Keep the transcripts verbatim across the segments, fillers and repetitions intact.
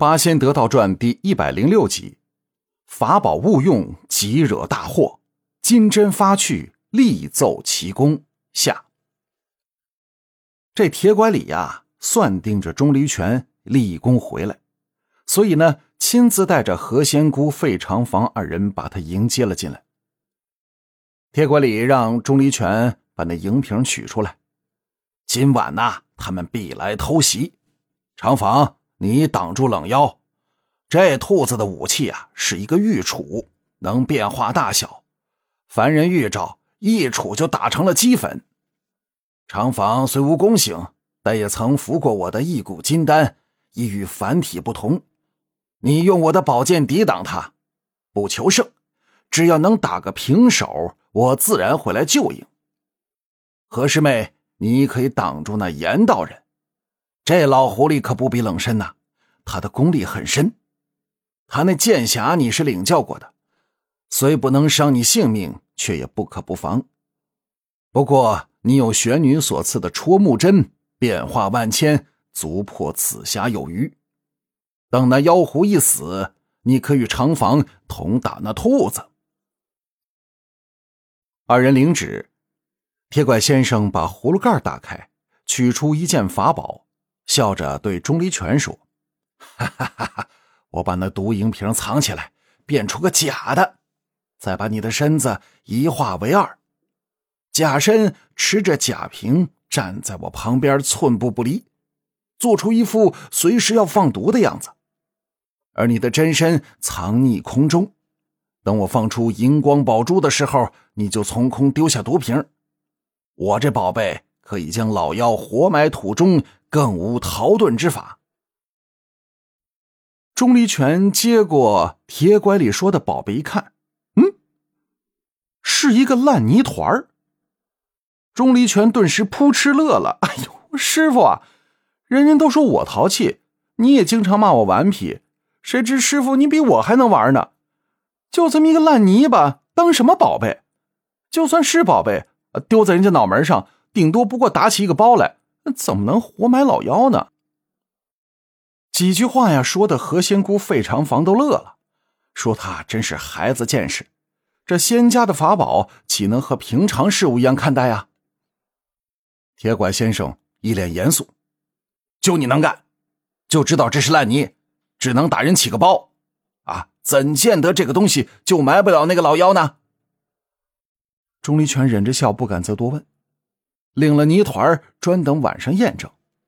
八仙得道传第一百零六集，法宝误用，即惹大祸，金针发去，力奏奇功下。这铁拐李呀，算盯着钟离权立功回来，所以呢，亲自带着何仙姑、费长房二人把他迎接了进来。铁拐李让钟离权把那银瓶取出来，今晚呐，他们必来偷袭。长房，你挡住冷妖。这兔子的武器啊，是一个玉杵，能变化大小，凡人遇着一杵就打成了齑粉。长房虽无功行，但也曾服过我的一股金丹，亦与凡体不同。你用我的宝剑抵挡他，不求胜，只要能打个平手，我自然会来救应。何师妹，你可以挡住那严道人。这老狐狸可不比冷身呐，他的功力很深。他那剑匣你是领教过的，虽不能伤你性命，却也不可不防。不过你有玄女所赐的戳木针，变化万千，足破此匣有余。等那妖狐一死，你可与长房同打那兔子。二人领旨，铁拐先生把葫芦盖打开，取出一件法宝，笑着对钟离权说：哈哈哈哈，我把那毒银瓶藏起来，变出个假的，再把你的身子一化为二，假身持着假瓶站在我旁边，寸步不离，做出一副随时要放毒的样子。而你的真身藏匿空中，等我放出银光宝珠的时候，你就从空丢下毒瓶。我这宝贝可以将老妖活埋土中，更无逃遁之法。钟离权接过铁拐李说的宝贝一看，嗯，是一个烂泥团。钟离权顿时扑哧乐了，哎呦，师傅啊，人人都说我淘气，你也经常骂我顽皮，谁知师傅你比我还能玩呢。就这么一个烂泥巴，当什么宝贝？就算是宝贝，丢在人家脑门上，顶多不过打起一个包来，怎么能活埋老妖呢？几句话呀，说的何仙姑、费长房都乐了，说他真是孩子见识，这仙家的法宝岂能和平常事物一样看待呀？铁拐先生一脸严肃：就你能干，就知道这是烂泥，只能打人起个包啊，怎见得这个东西就埋不了那个老妖呢？钟离权忍着笑，不敢再多问，领了泥团，专等晚上验证。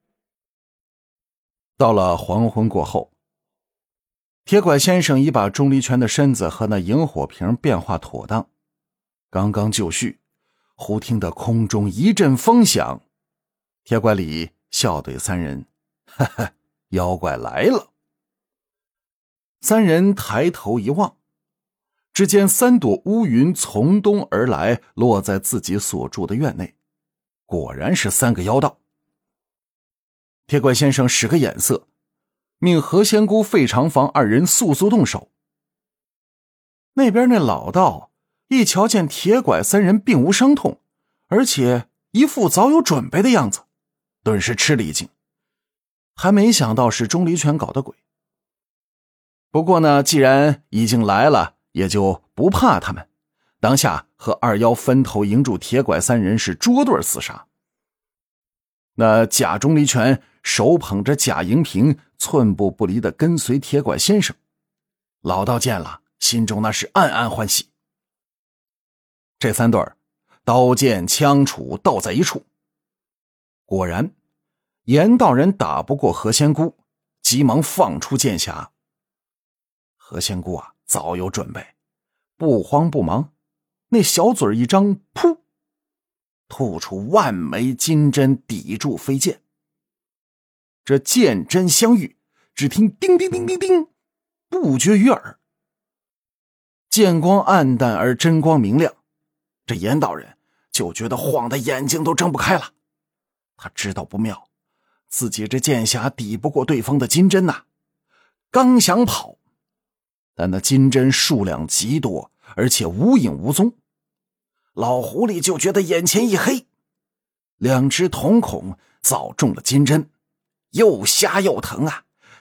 到了黄昏过后，铁拐先生已把钟离权的身子和那萤火瓶变化妥当，刚刚就绪，忽听得空中一阵风响，铁拐李笑对三人：哈哈，妖怪来了。三人抬头一望，只见三朵乌云从东而来，落在自己所住的院内，果然是三个妖道。铁拐先生使个眼色，命何仙姑、费长房二人速速动手。那边那老道一瞧见铁拐三人并无伤痛，而且一副早有准备的样子，顿时吃了一惊，还没想到是钟离权搞的鬼。不过呢，既然已经来了，也就不怕他们，当下和二妖分头迎住铁拐三人，是捉对厮杀。那假钟离权手捧着假银瓶，寸步不离地跟随铁拐先生。老道见了，心中那是暗暗欢喜。这三对儿刀剑枪杵斗在一处，果然严道人打不过何仙姑，急忙放出剑匣。何仙姑啊，早有准备，不慌不忙，那小嘴一张，噗，吐出万枚金针抵住飞剑。这剑针相遇，只听叮叮叮叮叮，不绝于耳。剑光暗淡而针光明亮，这严道人就觉得晃得眼睛都睁不开了。他知道不妙，自己这剑匣抵不过对方的金针呐、啊，刚想跑，但那金针数量极多，而且无影无踪。老狐狸就觉得眼前一黑，两只瞳孔早中了金针，又瞎又疼啊，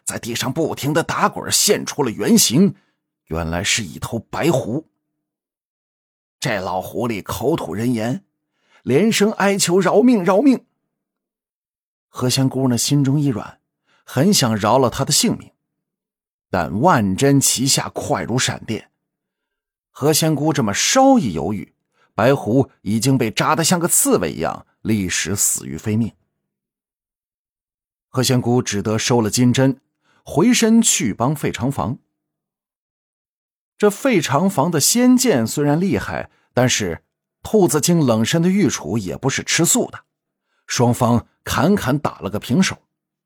在地上不停地打滚，现出了原形，原来是一头白狐。这老狐狸口吐人言，连声哀求饶命饶命。何仙姑呢心中一软，很想饶了他的性命，但万针齐下，快如闪电。何仙姑这么稍一犹豫，白狐已经被扎得像个刺猬一样，立时死于非命。何仙姑只得收了金针，回身去帮费长房。这费长房的仙剑虽然厉害，但是兔子精冷身的御厨也不是吃素的，双方砍砍打了个平手。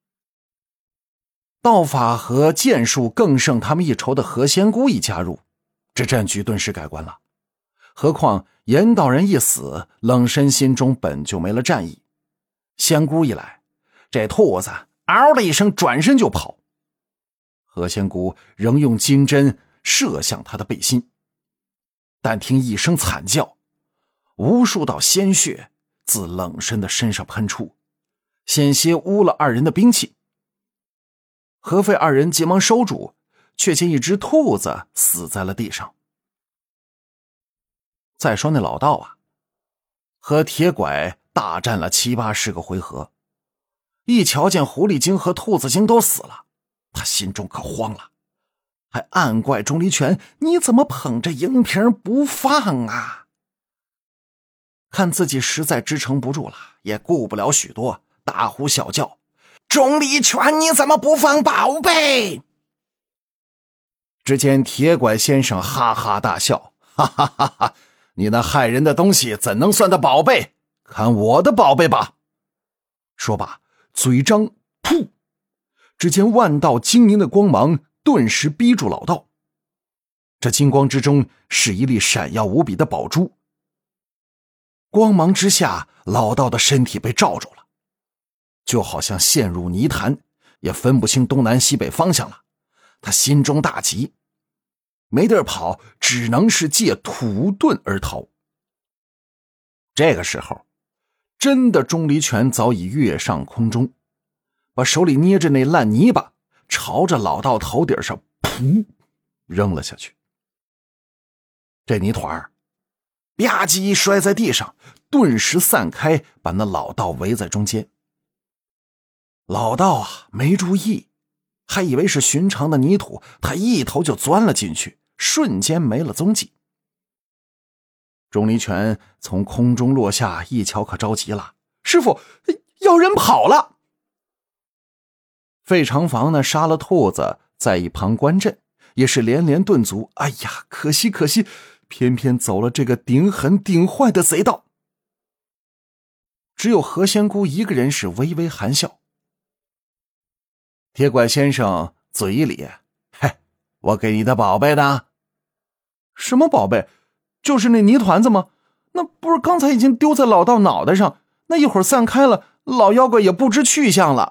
道法和剑术更胜他们一筹的何仙姑一加入，这战局顿时改观了。何况严道人一死，冷身心中本就没了战意，仙姑一来，这兔子嗷的一声转身就跑。何仙姑仍用金针射向他的背心，但听一声惨叫，无数道鲜血自冷身的身上喷出，险些污了二人的兵器。何费二人急忙收住，却见一只兔子死在了地上。再说那老道啊，和铁拐大战了七八十个回合，一瞧见狐狸精和兔子精都死了，他心中可慌了，还暗怪钟离权，你怎么捧着银瓶不放啊？看自己实在支撑不住了，也顾不了许多，大呼小叫，钟离权你怎么不放宝贝？只见铁拐先生哈哈大笑，哈哈哈哈，你那害人的东西怎能算得宝贝？看我的宝贝吧！说罢嘴张，噗！只见万道晶莹的光芒顿时逼住老道，这金光之中是一粒闪耀无比的宝珠。光芒之下，老道的身体被罩住了，就好像陷入泥潭，也分不清东南西北方向了。他心中大急，没地儿跑，只能是借土遁而逃。这个时候，真的钟离权早已跃上空中，把手里捏着那烂泥巴朝着老道头顶上噗扔了下去。这泥团吧唧摔在地上，顿时散开，把那老道围在中间。老道啊没注意，还以为是寻常的泥土，他一头就钻了进去，瞬间没了踪迹。钟离权从空中落下，一瞧可着急了，师傅，要人跑了！费长房呢杀了兔子，在一旁观阵，也是连连顿足，哎呀，可惜可惜，偏偏走了这个顶狠顶坏的贼道。只有何仙姑一个人是微微含笑。铁拐先生嘴里，嘿，我给你的宝贝呢？什么宝贝？就是那泥团子吗？那不是刚才已经丢在老道脑袋上，那一会儿散开了，老妖怪也不知去向了。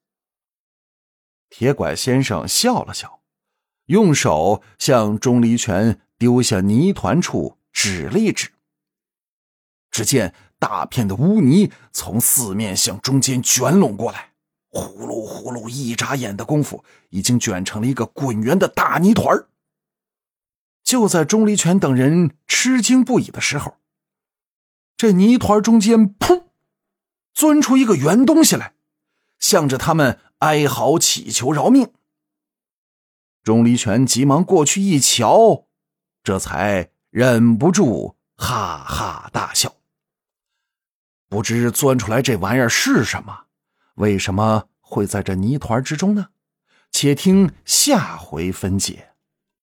铁拐先生笑了笑，用手向钟离权丢下泥团处指了一指。只见大片的污泥从四面向中间卷拢过来，呼噜呼噜，一眨眼的功夫，已经卷成了一个滚圆的大泥团。就在钟离权等人吃惊不已的时候，这泥团中间噗钻出一个圆东西来，向着他们哀嚎祈求饶命。钟离权急忙过去一瞧，这才忍不住哈哈大笑。不知钻出来这玩意儿是什么，为什么会在这泥团之中呢？且听下回分解。